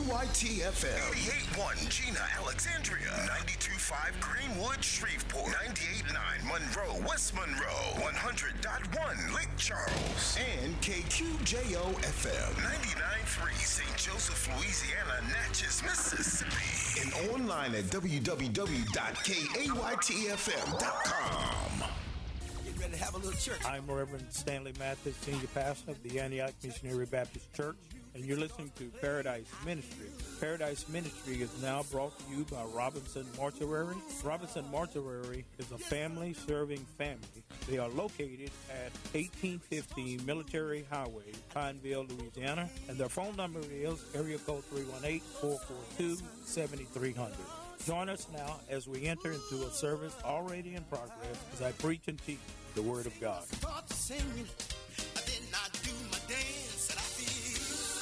KAYT-FM 88.1 Gina, Alexandria, 92.5 Greenwood, Shreveport, 98.9 Monroe, West Monroe, 100.1 Lake Charles, and KQJO-FM 99.3 St. Joseph, Louisiana, Natchez, Mississippi, and online at www.kaytfm.com. Get ready to have a little church. I'm Reverend Stanley Mathis, Senior Pastor of the Antioch Missionary Baptist Church, and you're listening to Paradise Ministry. Paradise Ministry is now brought to you by Robinson Mortuary. Robinson Mortuary is a family-serving family. They are located at 1850 Military Highway, Pineville, Louisiana, and their phone number is area code 318-442-7300. Join us now as we enter into a service already in progress as I preach and teach the Word of God. Start singing, then I do my dance, and I feel,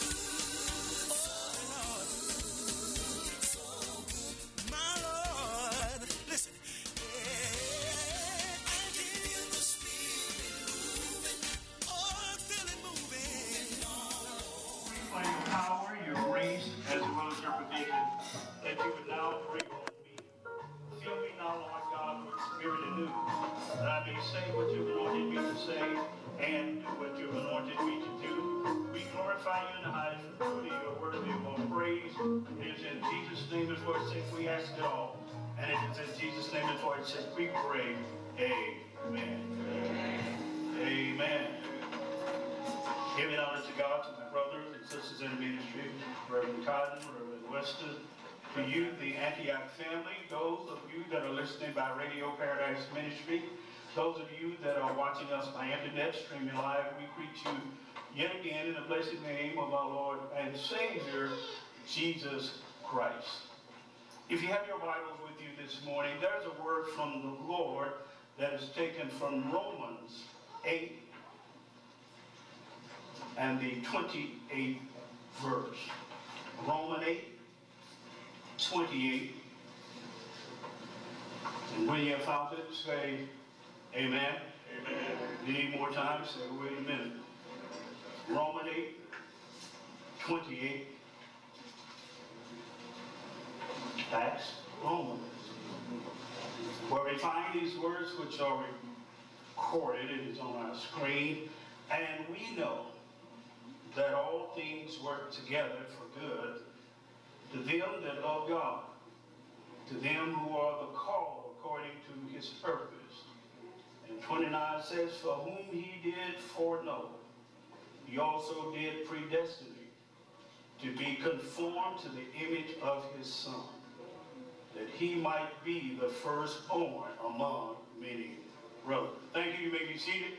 oh Lord, my Lord, listen, yeah, I feel the Spirit moving, oh, I feel it moving. By your power, your grace, as well as your provision, that you would now bring on me. Fill me now, Lord God, with spirit anew, that I may say what you've anointed me to say and do what you've anointed me to do. We glorify you in the highest, and truly you're worthy of all praise. It is in Jesus' name and for its sake we ask it all. And it is in Jesus' name and for its sake we pray. Amen. Amen. Giving honor to God, to my brothers and sisters in the ministry, Reverend Cotton, Reverend Weston, to you, the Antioch family, those of you that are listening by Radio Paradise Ministry, those of you that are watching us by internet, streaming live, we greet you yet again in the blessed name of our Lord and Savior, Jesus Christ. If you have your Bibles with you this morning, there's a word from the Lord that is taken from Romans 8 and the 28th verse. Romans 8, 28. And when you have found it, say amen. Amen. You need more time? Say, wait a minute. Romans 8, 28. That's Romans. Where we find these words which are recorded, it is on our screen, and we know that all things work together for good to them that love God, to them who are the called according to his purpose. And 29 says, for whom he did foreknow, he also did predestinate to be conformed to the image of his Son, that he might be the firstborn among many brothers. Thank you. You may be seated.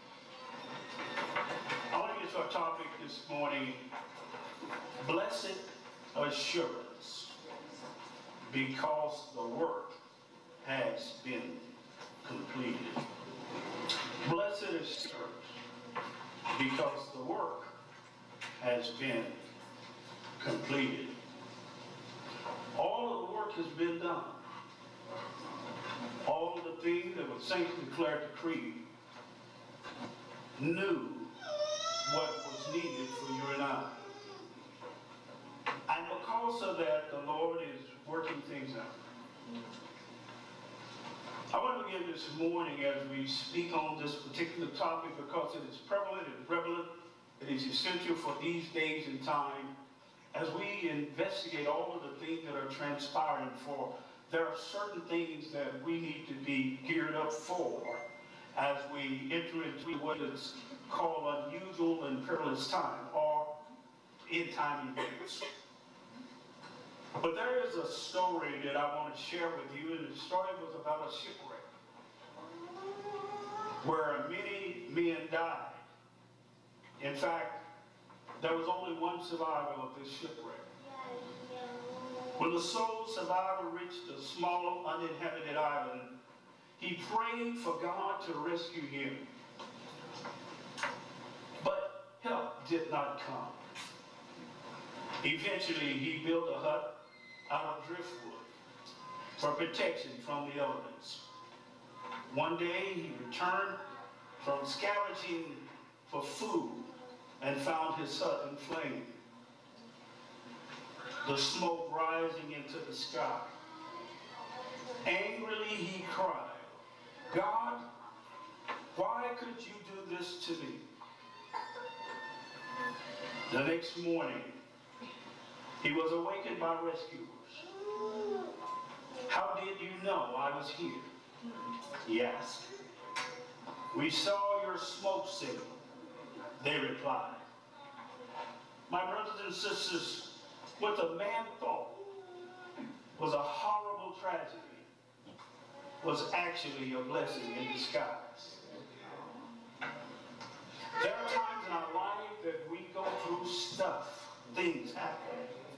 I want to get to our topic this morning, blessed assurance, because the work has been completed. Blessed assurance, because the work has been completed. All of the work has been done. All of the things that the saints declared the creed knew what was needed for you and I. And because of that, the Lord is working things out. I want to begin this morning as we speak on this particular topic because it is prevalent and relevant. It is essential for these days and time as we investigate all of the things that are transpiring. For there are certain things that we need to be geared up for as we enter into what is called unusual and perilous time, or end-time events. But there is a story that I want to share with you, and the story was about a shipwreck where many men died. In fact, there was only one survivor of this shipwreck. When the sole survivor reached a small uninhabited island, he prayed for God to rescue him. But help did not come. Eventually, he built a hut out of driftwood for protection from the elements. One day, he returned from scavenging for food and found his hut in flames. the smoke rising into the sky. Angrily he cried, God, why could you do this to me? The next morning, he was awakened by rescuers. How did you know I was here? He asked. We saw your smoke signal, they replied. My brothers and sisters, what the man thought was a horrible tragedy was actually a blessing in disguise. There are times in our life that we go through stuff, things happen.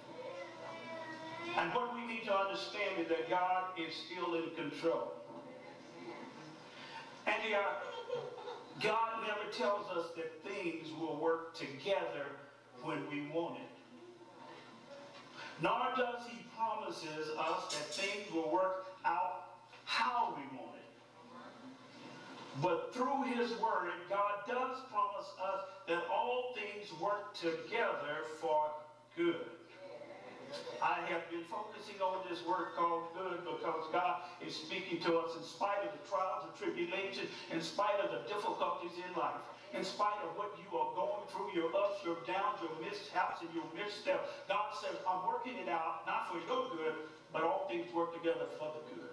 And what we need to understand is that God is still in control. And God never tells us that things will work together when we want it. Nor does he promises us that things will work out how we want it. But through his word, God does promise us that all things work together for good. I have been focusing on this word called good because God is speaking to us in spite of the trials and tribulations, in spite of the difficulties in life, in spite of what you are going through, your ups, your downs, your mishaps, and your missteps. God says, I'm working it out, not for your good, but all things work together for the good.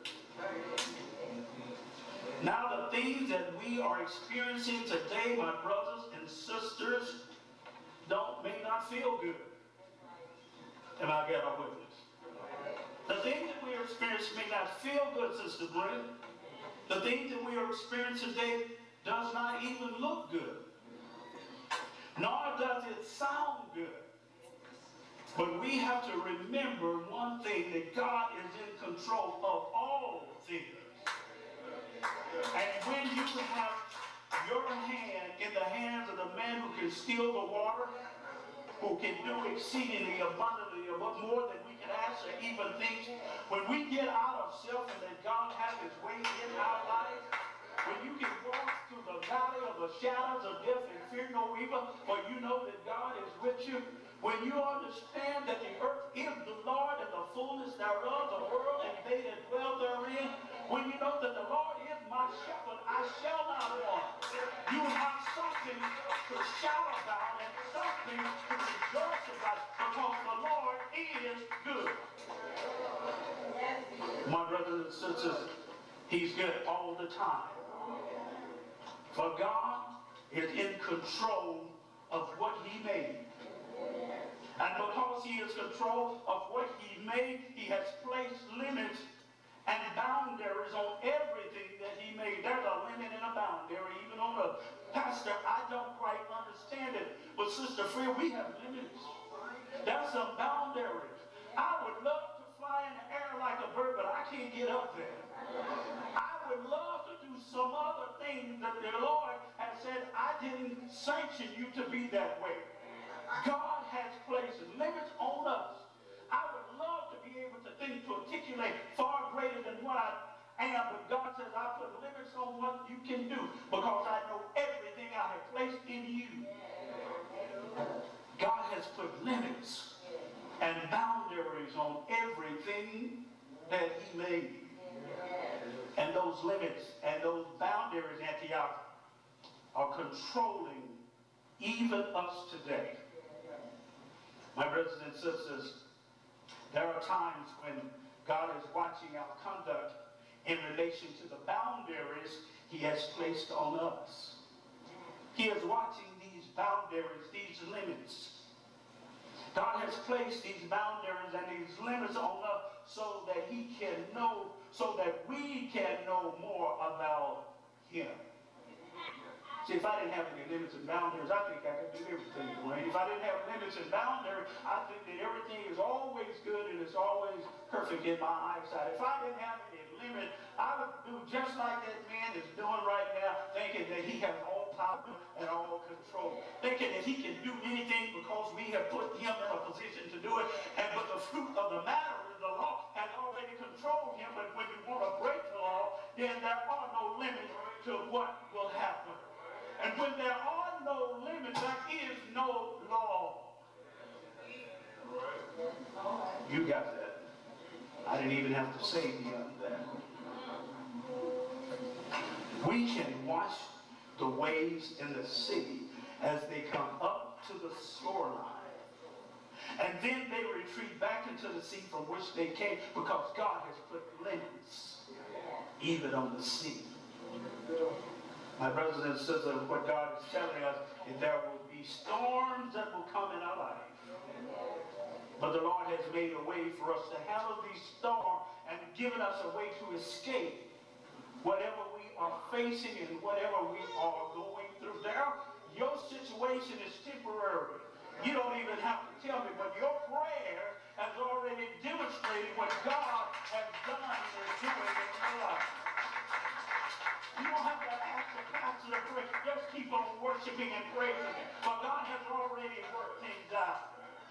Now the things that we are experiencing today, my brothers and sisters, may not feel good. Am I getting a witness? The things that we are experiencing may not feel good, Sister Brent. The things that we are experiencing today does not even look good. Nor does it sound good. But we have to remember one thing, that God is in control of all things. And when you have your hand in the hands of the man who can steal the water, who can do exceedingly abundantly above more than we can ask or even think, when we get out of self and let God have his way in our life, when you can walk through the valley of the shadows of death and fear no evil, for you know that God is with you, when you understand that the earth is the Lord and the fullness thereof, the world and they that dwell therein, when you know that the Lord is my shepherd, I shall not want. You have something to shout about and something to rejoice about, because the Lord is good. My brothers and sisters, he's good all the time. For God is in control of what he made. And because he is in control of what he made, he has placed limits and boundaries on everything that he made. There's a limit and a boundary, even on a pastor. I don't quite understand it. But Sister Freya, we have limits. There's some boundaries. I would love to fly in the air like a bird, but I can't get up there. I would love to do some other things that the Lord has said, I didn't sanction you to be that way. God has placed limits on us. I would love to be able to think, to articulate far greater than what I am, but God says I put limits on what you can do because I know everything I have placed in you. God has put limits and boundaries on everything that he made. And those limits and those boundaries, Antioch, are controlling even us today. My brothers and sisters, there are times when God is watching our conduct in relation to the boundaries he has placed on us. He is watching these boundaries, these limits. God has placed these boundaries and these limits on us so that he can know, so that we can know more about him. See, if I didn't have any limits and boundaries, I think I could do everything, Dwayne. If I didn't have limits and boundaries, I think that everything is always good and it's always perfect in my eyesight. If I didn't have any limit, I would do just like that man is doing right now, thinking that he has all power and all control. Thinking that he can do anything because we have put him in a position to do it. But the fruit of the matter is the law has already controlled him. But when you want to break the law, then there are no limits to what will happen. And when there are no limits, there is no law. You got that. I didn't even have to say beyond that. We can watch the waves in the sea as they come up to the shoreline. And then they retreat back into the sea from which they came, because God has put limits even on the sea. My brothers and sisters, what God is telling us is there will be storms that will come in our life. But the Lord has made a way for us to handle these storms and given us a way to escape whatever we are facing and whatever we are going through. Your situation is temporary. You don't even have to tell me, but your prayer has already demonstrated what God has done and is doing in your life. You don't have to ask the pastor to pray. Just keep on worshiping and praising Him. But God has already worked things out.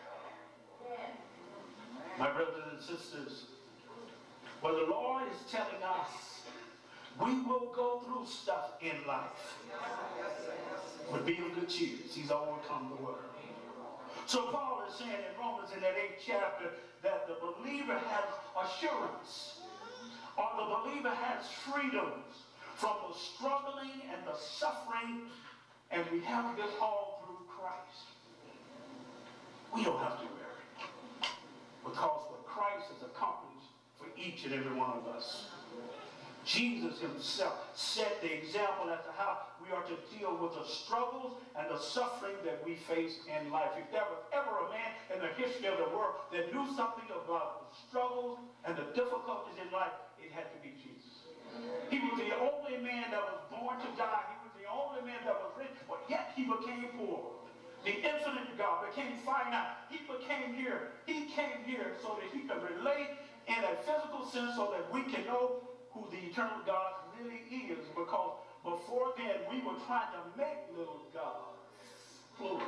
My brothers and sisters, what the Lord is telling us, we will go through stuff in life. But be of good cheer. He's overcome the world. So Paul is saying in Romans in that 8th chapter that the believer has assurance, or the believer has freedoms from the struggling and the suffering, and we have this all through Christ. We don't have to worry, because what Christ has accomplished for each and every one of us. Jesus himself set the example as to how we are to deal with the struggles and the suffering that we face in life. If there was ever a man in the history of the world that knew something about the struggles and the difficulties in life, it had to be Jesus. He was the only man that was born to die. He was the only man that was rich, but yet he became poor. The infinite God became finite. He became here. He came here so that he could relate in a physical sense so that we can know who the eternal God really is, because before then we were trying to make little gods, plural.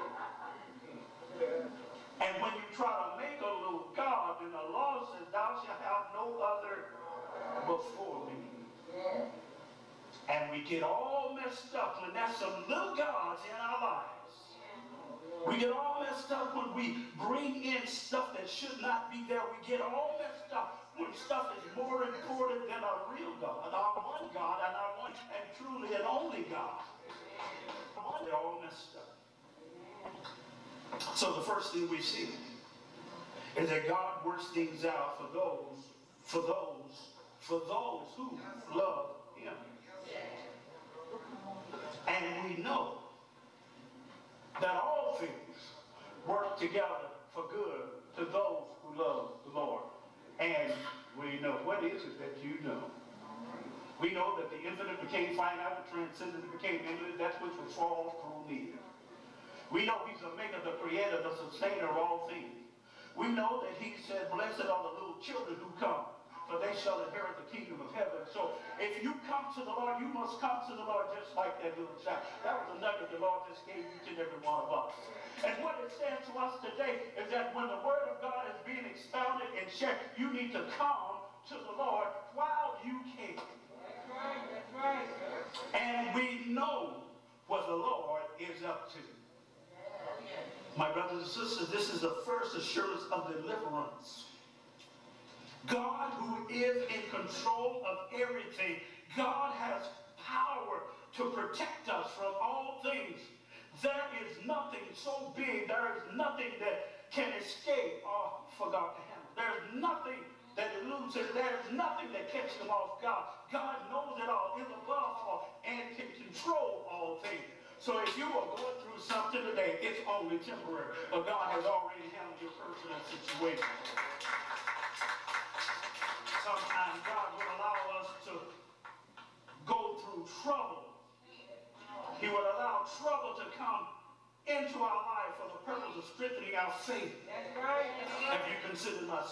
And when you try to make a little God, then the law says, thou shalt have no other before me. And we get all messed up when there's some little gods in our lives. We get all messed up when we bring in stuff that should not be there. We get all messed up when stuff is more important than our real God, our one God, and our one and truly and only God. They're all messed up. So the first thing we see is that God works things out for those who love Him. And we know that all things work together for good to those who love the Lord. And we know, what is it that you know? We know that the infinite became finite, the transcendent became infinite, that which was fall through me. We know He's the maker, the creator, the sustainer of all things. We know that He said, blessed are the little children who come, for they shall inherit the kingdom of heaven. So if you come to the Lord, you must come to the Lord just like that little child. That was a nugget the Lord just gave each and every one of us. And what it says to us today is that when the word of God is being expounded and shared, you need to come to the Lord while you can. That's right, that's right. And we know what the Lord is up to. My brothers and sisters, this is the first assurance of deliverance. God, who is in control of everything, God has power to protect us from all things. There is nothing so big, there is nothing that can escape for God to handle. There's nothing that eludes Him. There's nothing that catches Him off guard. God knows it all, is above all, and can control all things. So if you are going through something today, it's only temporary. But God has already handled your personal situation. Sometimes God would allow us to go through trouble. He would allow trouble to come into our life for the purpose of strengthening our faith. That's right. Have you considered my